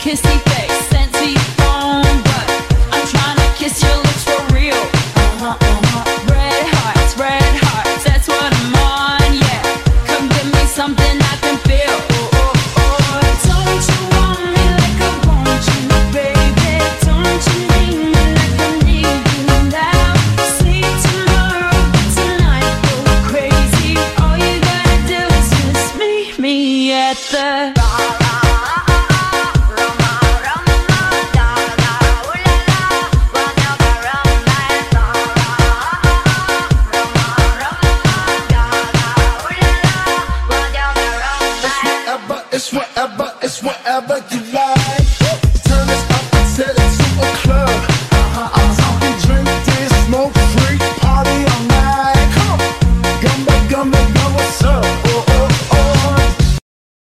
kissy face, sensy on, but I'm trying to kiss your lips for real. Red hearts, that's what I'm on, yeah. Come give me something I can feel. Don't you want me like I want you, baby? Don't you need me like I need you now? Sleep tomorrow, but tonight go crazy. All you gotta do is just meet me at the it's whatever you